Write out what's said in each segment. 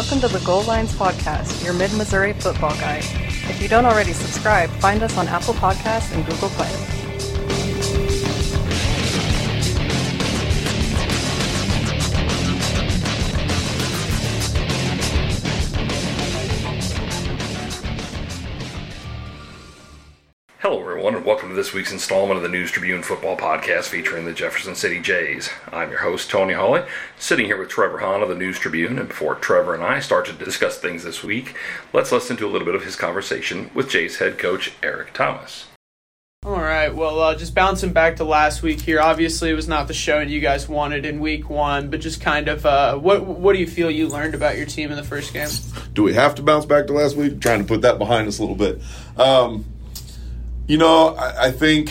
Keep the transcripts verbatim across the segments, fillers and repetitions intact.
Welcome to the Goal Lines Podcast, your mid-Missouri football guide. If you don't already subscribe, find us on Apple Podcasts and Google Play. Hello everyone, and welcome to this week's installment of the News Tribune Football Podcast featuring the Jefferson City Jays. I'm your host, Tony Hawley, sitting here with Trevor Hahn of the News Tribune, and before Trevor and I start to discuss things this week, let's listen to a little bit of his conversation with Jays head coach Eric Thomas. All right, well, uh, just bouncing back to last week here, obviously it was not the show you guys wanted in week one, but just kind of, uh, what what do you feel you learned about your team in the first game? Do we have to bounce back to last week? Trying to put that behind us a little bit. Um, You know, I, I think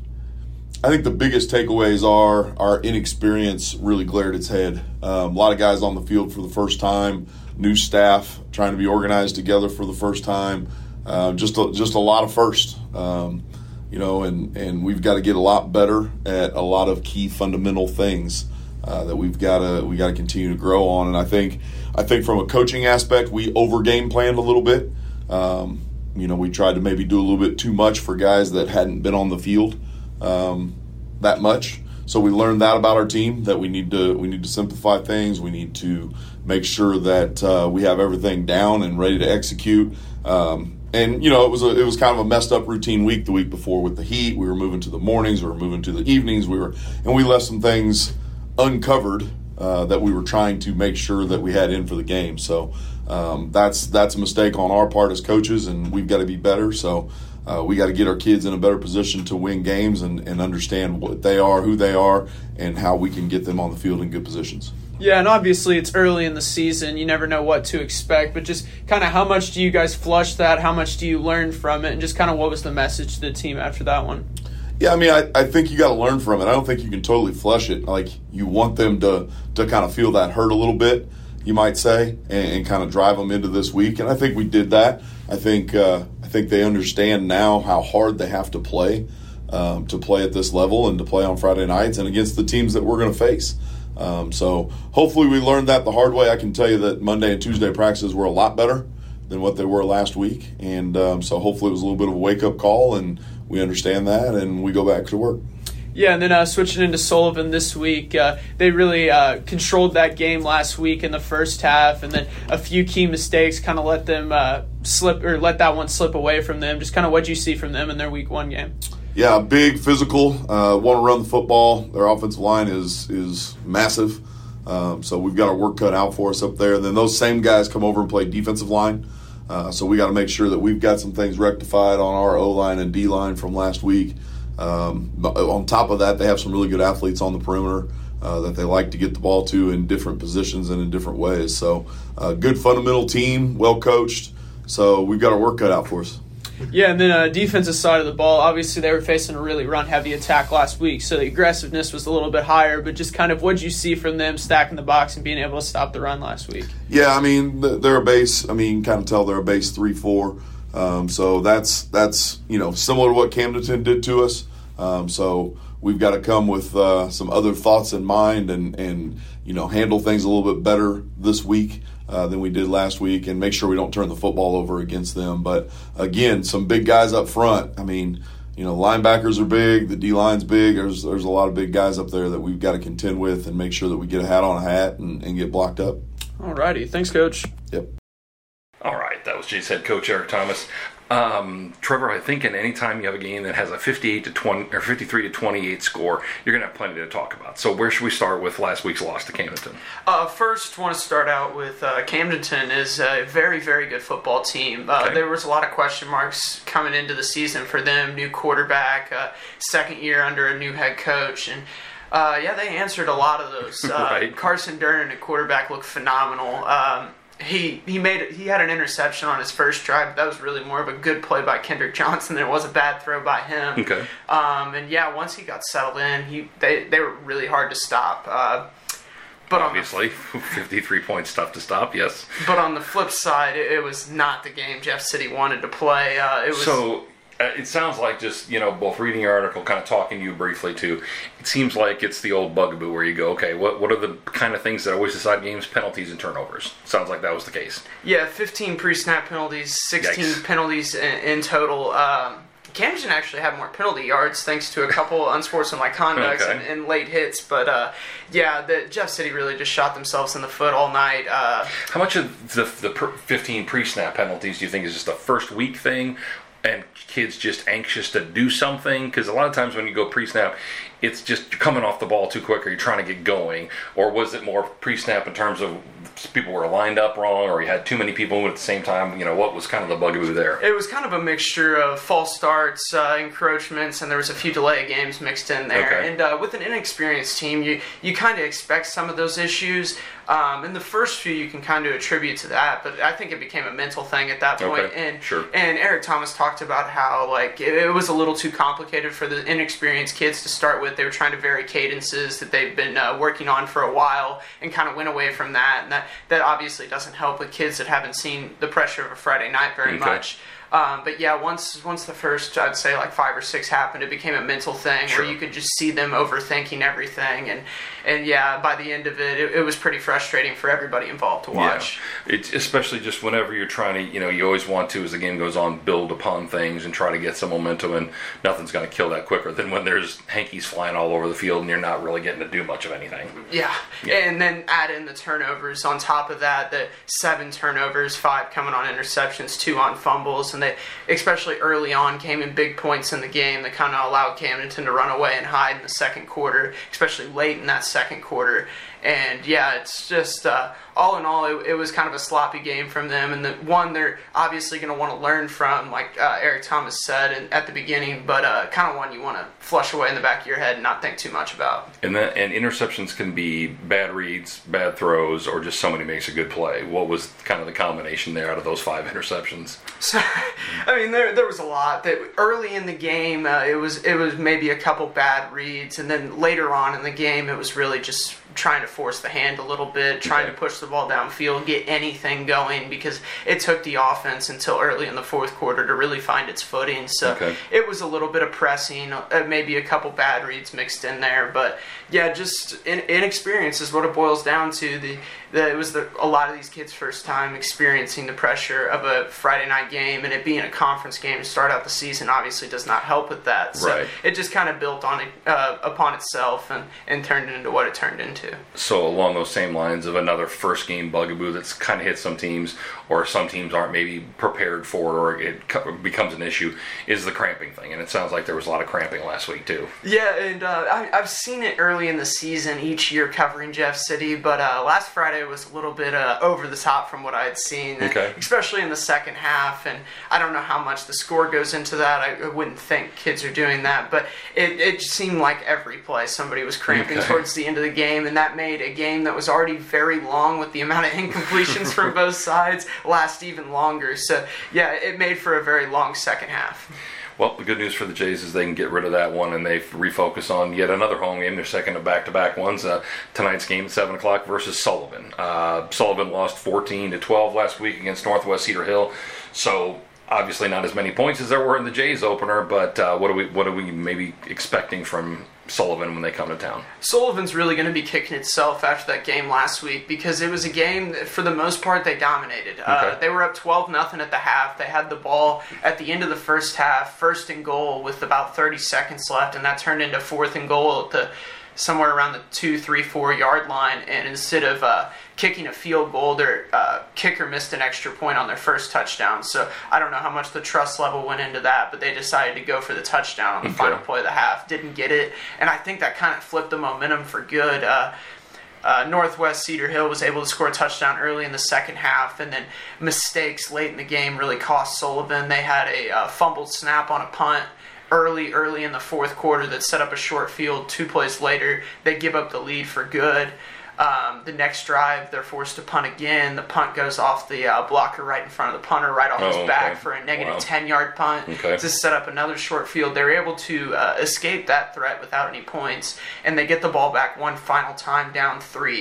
I think the biggest takeaways are our inexperience really glared its head. Um, a lot of guys on the field for the first time, new staff trying to be organized together for the first time. Uh, just a, just a lot of first, um, you know, and, and we've got to get a lot better at a lot of key fundamental things uh, that we've got to we got to continue to grow on. And I think I think from a coaching aspect, we over game planned a little bit. Um, You know, we tried to maybe do a little bit too much for guys that hadn't been on the field um, that much. So we learned that about our team, that we need to we need to simplify things. We need to make sure that uh, we have everything down and ready to execute. Um, and you know, it was a, it was kind of a messed up routine week the week before with the heat. We were moving to the mornings, we were moving to the evenings. We were and we left some things uncovered uh, that we were trying to make sure that we had in for the game. So. Um, that's that's a mistake on our part as coaches, and we've got to be better. So uh, we got to get our kids in a better position to win games and, and understand what they are, who they are, and how we can get them on the field in good positions. Yeah, and obviously it's early in the season. You never know what to expect, but just kind of how much do you guys flush that? How much do you learn from it? And just kind of what was the message to the team after that one? Yeah, I mean, I, I think you got to learn from it. I don't think you can totally flush it. Like, you want them to, to kind of feel that hurt a little bit, you might say, and, and kind of drive them into this week. And I think we did that. I think uh, I think they understand now how hard they have to play um, to play at this level and to play on Friday nights and against the teams that we're going to face. Um, so hopefully we learned that the hard way. I can tell you that Monday and Tuesday practices were a lot better than what they were last week. And um, so hopefully it was a little bit of a wake-up call, and we understand that, and we go back to work. Yeah, and then uh, switching into Sullivan this week, uh, they really uh, controlled that game last week in the first half, and then a few key mistakes kind of let them uh, slip or let that one slip away from them. Just kind of what you see from them in their week one game. Yeah, big, physical, uh, want to run the football. Their offensive line is is massive, um, so we've got our work cut out for us up there. And then those same guys come over and play defensive line, uh, so we got to make sure that we've got some things rectified on our O-line and D-line from last week. Um, but on top of that, they have some really good athletes on the perimeter uh, that they like to get the ball to in different positions and in different ways. So, uh, good fundamental team, well coached. So we've got our work cut out for us. Yeah, and then uh, defensive side of the ball, obviously they were facing a really run-heavy attack last week, so the aggressiveness was a little bit higher, but just kind of what did you see from them stacking the box and being able to stop the run last week? Yeah, I mean, they're a base. I mean, you can kind of tell they're a base three four. Um, so that's, that's you know, similar to what Camdenton did to us. Um, so we've got to come with uh, some other thoughts in mind and, and, you know, handle things a little bit better this week uh, than we did last week and make sure we don't turn the football over against them. But, again, some big guys up front. I mean, you know, linebackers are big. The D-line's big. There's there's a lot of big guys up there that we've got to contend with and make sure that we get a hat on a hat and, and get blocked up. All righty. Thanks, Coach. Yep. All right, that was Jays head coach Eric Thomas. Um, Trevor, I think in any time you have a game that has a fifty-eight to twenty or fifty-three to twenty-eight score, you're going to have plenty to talk about. So where should we start with last week's loss to Camdenton? Uh, first, want to start out with uh, Camdenton is a very, very good football team. Uh, okay. There was a lot of question marks coming into the season for them. New quarterback, uh, second year under a new head coach, and uh, yeah, they answered a lot of those. Uh, right. Carson Durnan, at quarterback, looked phenomenal. Um, He he made he had an interception on his first drive, but that was really more of a good play by Kendrick Johnson than it was a bad throw by him. Okay. Um, and yeah, once he got settled in, he they they were really hard to stop. Uh, but obviously, fifty-three points tough to stop. Yes. But on the flip side, it, it was not the game Jeff City wanted to play. Uh, it was so. Uh, it sounds like just, you know, both reading your article, kind of talking to you briefly too, it seems like it's the old bugaboo where you go, okay, what what are the kind of things that always decide games? Penalties and turnovers. Sounds like that was the case. Yeah, fifteen pre-snap penalties, sixteen Yikes. penalties in, in total. Um, Camden actually had more penalty yards thanks to a couple unsportsmanlike conducts Okay. and, and late hits. But, uh, yeah, the Jeff City really just shot themselves in the foot all night. Uh, How much of the, the per- fifteen pre-snap penalties do you think is just a first week thing and kids just anxious to do something? Because a lot of times when you go pre-snap, it's just coming off the ball too quick or you're trying to get going. Or was it more pre-snap in terms of people were lined up wrong or you had too many people at the same time? You know, what was kind of the bugaboo there? It was kind of a mixture of false starts, uh, encroachments, and there was a few delay games mixed in there. Okay. And uh, with an inexperienced team, you, you kind of expect some of those issues. Um, in the first few, you can kind of attribute to that, but I think it became a mental thing at that point. Okay, And sure. and Eric Thomas talked about how like it, it was a little too complicated for the inexperienced kids to start with. They were trying to vary cadences that they've been uh, working on for a while, and kind of went away from that. And that that obviously doesn't help with kids that haven't seen the pressure of a Friday night very Okay. much. Um, but yeah, once once the first, I'd say like five or six happened, it became a mental thing Sure. where you could just see them overthinking everything, and and yeah, by the end of it, it, it was pretty frustrating for everybody involved to watch. Yeah. It's especially just whenever you're trying to, you know, you always want to, as the game goes on, build upon things and try to get some momentum, and nothing's going to kill that quicker than when there's hankies flying all over the field and you're not really getting to do much of anything. Yeah. Yeah. And then add in the turnovers on top of that, the seven turnovers, five coming on interceptions, two on fumbles, and they, especially early on, came in big points in the game that kind of allowed Camdenton to run away and hide in the second quarter, especially late in that second quarter. And yeah, it's just, uh, all in all, it, it was kind of a sloppy game from them. And the one they're obviously going to want to learn from, like uh, Eric Thomas said in, at the beginning, but uh, kind of one you want to flush away in the back of your head and not think too much about. And that, and interceptions can be bad reads, bad throws, or just somebody makes a good play. What was kind of the combination there out of those five interceptions? So, I mean, there there was a lot. That early in the game, uh, it was it was maybe a couple bad reads, and then later on in the game, it was really just trying to force the hand a little bit, trying Okay. to push the ball downfield, get anything going, because it took the offense until early in the fourth quarter to really find its footing. So Okay. it was a little bit of pressing, uh, maybe a couple bad reads mixed in there, but yeah, just in, inexperience is what it boils down to. The, the it was the, a lot of these kids' first time experiencing the pressure of a Friday night game, and it being a conference game to start out the season obviously does not help with that. So Right. it just kind of built on it uh, upon itself and, and turned into what it turned into. So along those same lines of another first game bugaboo that's kind of hit some teams, or some teams aren't maybe prepared for it, or it co- becomes an issue, is the cramping thing. And it sounds like there was a lot of cramping last week too. Yeah, and uh, I, I've seen it early in the season each year covering Jeff City, but uh, last Friday was a little bit uh, over the top from what I had seen, Okay. especially in the second half. And I don't know how much the score goes into that. I, I wouldn't think kids are doing that, but it, it seemed like every play somebody was cramping Okay. towards the end of the game, and that made a game that was already very long with the amount of incompletions from both sides last even longer. So yeah, it made for a very long second half. Well, the good news for the Jays is they can get rid of that one and they refocus on yet another home game. Their second of back-to-back ones. Uh, tonight's game at seven o'clock versus Sullivan. Uh, Sullivan lost fourteen to twelve last week against Northwest Cedar Hill. So obviously not as many points as there were in the Jays opener, but uh, what are we what are we maybe expecting from Sullivan when they come to town? Sullivan's really going to be kicking itself after that game last week, because it was a game that, for the most part, they dominated. Uh, Okay. they were up twelve nothing at the half. They had the ball at the end of the first half, first and goal with about thirty seconds left, and that turned into fourth and goal at the somewhere around the two, three, four yard line. And instead of uh, kicking a field goal, their uh, kicker missed an extra point on their first touchdown. So I don't know how much the trust level went into that, but they decided to go for the touchdown on the Okay. final play of the half. Didn't get it, and I think that kind of flipped the momentum for good. Uh, Uh, Northwest Cedar Hill was able to score a touchdown early in the second half, and then mistakes late in the game really cost Sullivan. They had a uh, fumbled snap on a punt early, early in the fourth quarter that set up a short field. Two plays later, they give up the lead for good. Um, the next drive, they're forced to punt again. The punt goes off the uh, blocker right in front of the punter, right off Oh, his okay. back for a negative Wow. ten-yard punt Okay. to set up another short field. They were able to uh, escape that threat without any points, and they get the ball back one final time down three.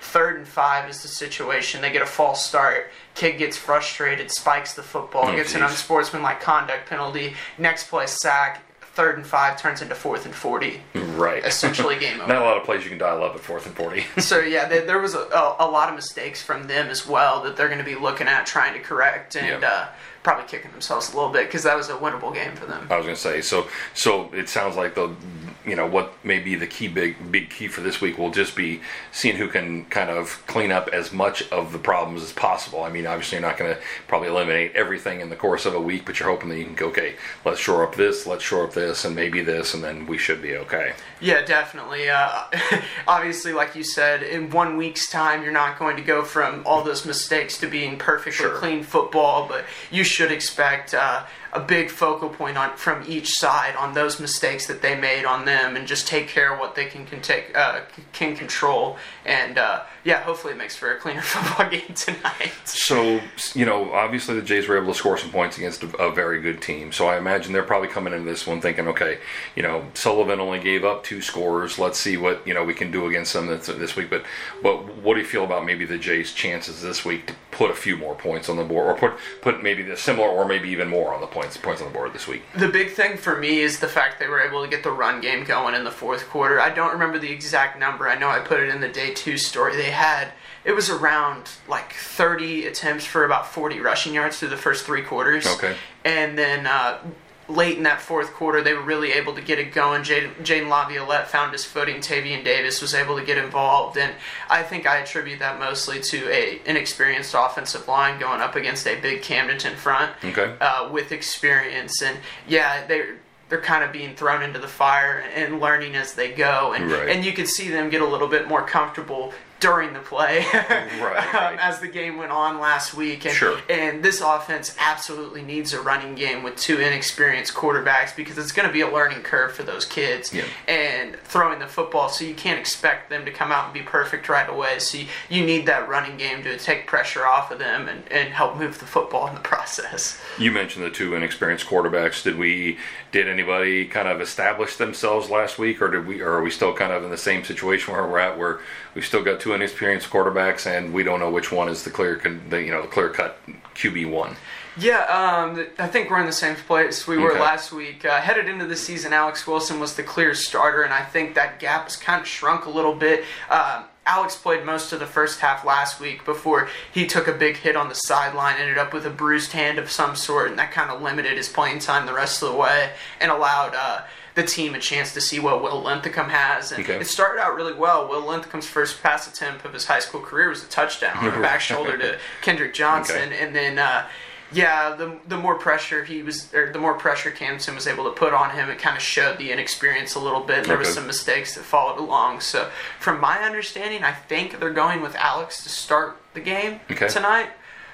third and five is the situation. They get a false start. Kid gets frustrated, spikes the football, oh, gets geez. an unsportsmanlike conduct penalty. Next play, sack. Third and five turns into fourth and forty. Right. Essentially game over. Not a lot of plays you can dial up at fourth and forty. So, yeah, there, there was a, a, a lot of mistakes from them as well that they're going to be looking at trying to correct and yeah. uh, probably kicking themselves a little bit because that was a winnable game for them. I was going to say, so so it sounds like the, you know, what may be the key big big key for this week will just be seeing who can kind of clean up as much of the problems as possible. I mean, obviously you're not going to probably eliminate everything in the course of a week, but you're hoping that you can go, okay, let's shore up this, let's shore up this, and maybe this, and then we should be okay. Yeah, definitely. Uh, obviously, like you said, in one week's time, you're not going to go from all those mistakes to being perfectly Sure. clean football, but you should expect uh, a big focal point on from each side on those mistakes that they made on them, and just take care of what they can can take uh, can control. And uh, yeah, hopefully it makes for a cleaner football game tonight. So, you know, obviously the Jays were able to score some points against a, a very good team. So I imagine they're probably coming into this one thinking, okay, you know, Sullivan only gave up two scores. Let's see what, you know, we can do against them this, this week. But, but what do you feel about maybe the Jays' chances this week to put a few more points on the board, or put put maybe the similar or maybe even more on the points points on the board this week? The big thing for me is the fact they were able to get the run game going in the fourth quarter. I don't remember the exact number. I know I put it in the day two story. They had, it was around like thirty attempts for about forty rushing yards through the first three quarters. Okay. And then uh, late in that fourth quarter, they were really able to get it going. Jaden Laviolette found his footing. Tavian Davis was able to get involved. And I think I attribute that mostly to a inexperienced offensive line going up against a big Camdenton front Okay. uh, with experience. And, yeah, they're, they're kind of being thrown into the fire and learning as they go. And, Right. and you could see them get a little bit more comfortable during the play Right, right. um, as the game went on last week. And, Sure. and this offense absolutely needs a running game with two inexperienced quarterbacks because it's going to be a learning curve for those kids. Yeah. And throwing the football, so you can't expect them to come out and be perfect right away. So you, you need that running game to take pressure off of them and, and help move the football in the process. You mentioned the two inexperienced quarterbacks. Did we, did anybody kind of establish themselves last week, or did we, or are we still kind of in the same situation where we're at, where we've still got two inexperienced quarterbacks and we don't know which one is the clear, the, you know, the clear cut Q B one? Yeah, um, I think we're in the same place we were Okay. last week. Uh, headed into the season, Alex Wilson was the clear starter, and I think that gap has kind of shrunk a little bit. Um, Alex played most of the first half last week before he took a big hit on the sideline, ended up with a bruised hand of some sort, and that kind of limited his playing time the rest of the way and allowed uh, the team a chance to see what Will Linthicum has. And Okay. it started out really well. Will Linthicum's first pass attempt of his high school career was a touchdown on the back shoulder to Kendrick Johnson. Okay. And then... Uh, Yeah, the the more pressure he was, or the more pressure Camden was able to put on him, it kind of showed the inexperience a little bit. There Okay. was some mistakes that followed along. So, from my understanding, I think they're going with Alex to start the game Okay. tonight.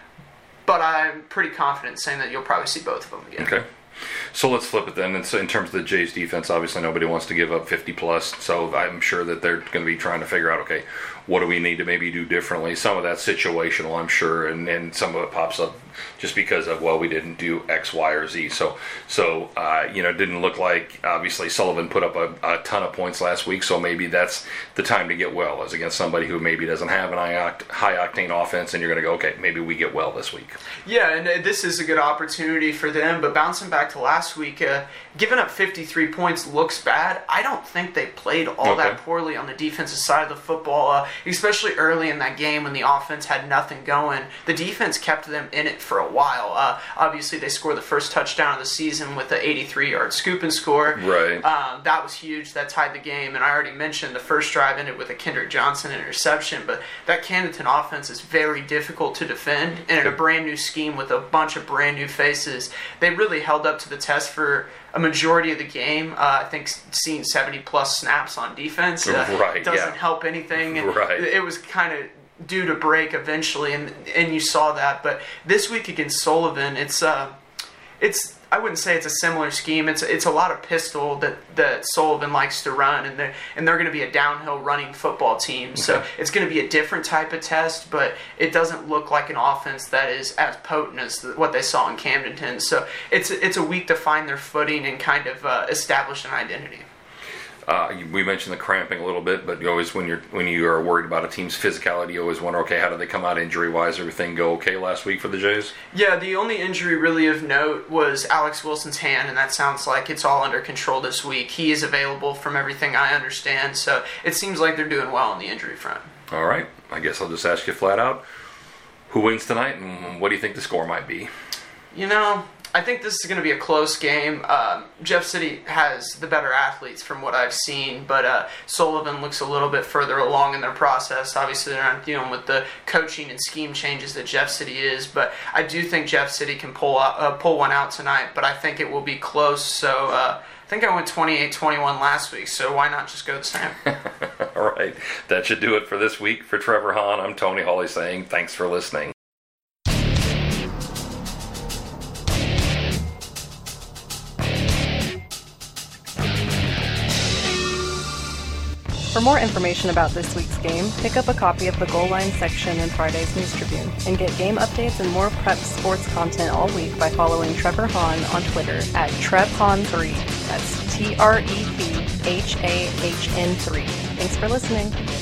But I'm pretty confident saying that you'll probably see both of them again. Okay. So let's flip it then. And so in terms of the Jays defense, obviously nobody wants to give up fifty plus. So I'm sure that they're going to be trying to figure out, okay, what do we need to maybe do differently? Some of that's situational, I'm sure, and, and some of it pops up just because of, well, we didn't do X, Y, or Z. So, so uh, you know, it didn't look like, obviously, Sullivan put up a, a ton of points last week, so maybe that's the time to get well, as against somebody who maybe doesn't have an high-octane offense, and you're going to go, okay, maybe we get well this week. Yeah, and uh, this is a good opportunity for them, but bouncing back to last week, uh, giving up fifty-three points looks bad. I don't think they played all Okay. that poorly on the defensive side of the football, uh, especially early in that game when the offense had nothing going. The defense kept them in it for a while. Uh, obviously, they scored the first touchdown of the season with an eighty-three-yard scoop and score. Right. Um, that was huge. That tied the game, and I already mentioned the first drive ended with a Kendrick Johnson interception, but that Camdenton offense is very difficult to defend, and in a brand new scheme with a bunch of brand new faces, they really held up to the test for a majority of the game. Uh, I think seeing seventy plus snaps on defense uh, Right, doesn't yeah. help anything. And Right. It was kind of due to break eventually, and and you saw that. But this week against Sullivan, it's uh, it's I wouldn't say it's a similar scheme. It's it's a lot of pistol that, that Sullivan likes to run, and they're and they're going to be a downhill running football team. So Okay. it's going to be a different type of test, but it doesn't look like an offense that is as potent as the, what they saw in Camdenton. So it's it's a week to find their footing and kind of uh, establish an identity. Uh, we mentioned the cramping a little bit, but you always, when you're when you are worried about a team's physicality, you always wonder, okay, how did they come out injury-wise? Everything go okay last week for the Jays? Yeah, the only injury really of note was Alex Wilson's hand, and that sounds like it's all under control this week. He is available from everything I understand, so it seems like they're doing well on the injury front. All right, I guess I'll just ask you flat out, who wins tonight, and what do you think the score might be? You know, I think this is going to be a close game. Um, Jeff City has the better athletes from what I've seen, but uh, Sullivan looks a little bit further along in their process. Obviously, they're not dealing with the coaching and scheme changes that Jeff City is, but I do think Jeff City can pull out, uh, pull one out tonight, but I think it will be close. So uh, I think I went twenty-eight twenty-one last week, so why not just go the same? All right, that should do it for this week. For Trevor Hahn, I'm Tony Hawley saying thanks for listening. For more information about this week's game, pick up a copy of the Goal Line section in Friday's News Tribune, and get game updates and more prep sports content all week by following Trevor Hahn on Twitter at Trev Hahn three. That's T R E P H A H N three. Thanks for listening.